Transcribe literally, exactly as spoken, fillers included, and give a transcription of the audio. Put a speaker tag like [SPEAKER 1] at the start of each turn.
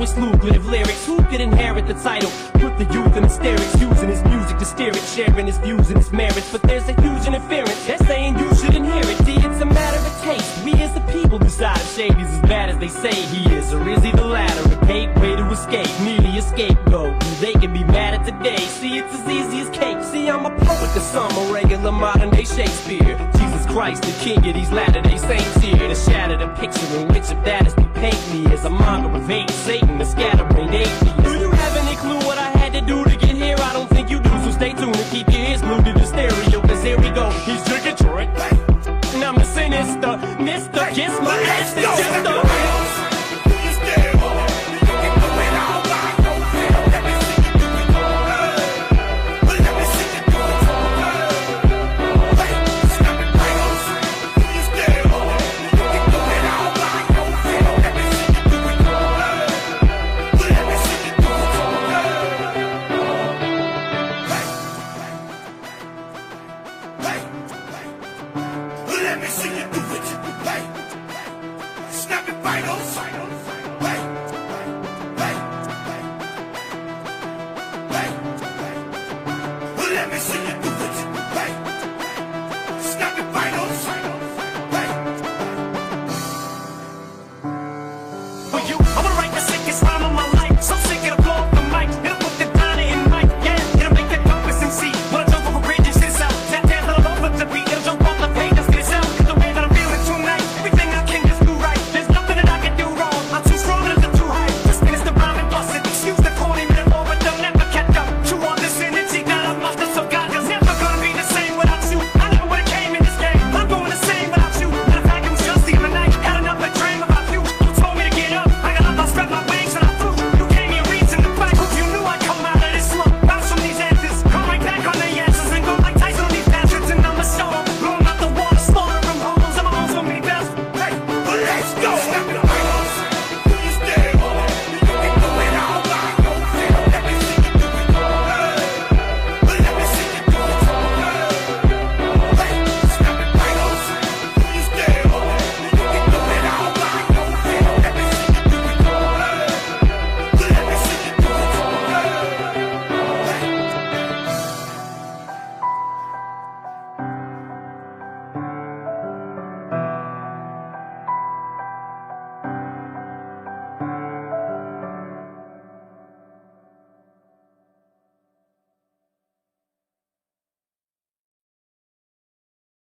[SPEAKER 1] with lucrative lyrics. Who could inherit the title? Put the youth in hysterics, using his music to steer it, sharing his views and his merits. But there's a huge interference, they're saying you shouldn't hear it. D, it's a matter of taste. We as the people decide if Shady's as bad as they say he is, or is he the latter? A gateway to escape, merely a scapegoat. They can be mad at today, see it's as easy as cake. See, I'm a poet to some, a regular modern day Shakespeare. Jesus Christ, the king of these latter day saints here, to shatter the picture in which of that is to paint me as a monger of hate, Satan, the scatterbrained atheist. Do you have any clue what I had to do to get here? I don't think you do, so stay tuned and keep your ears glued to the stereo, cause here we go. He's drinking Detroit, and I'm the sinister Mister Kiss my ass, it's just a
[SPEAKER 2] Let me see you do it. Hey, snap it, finals.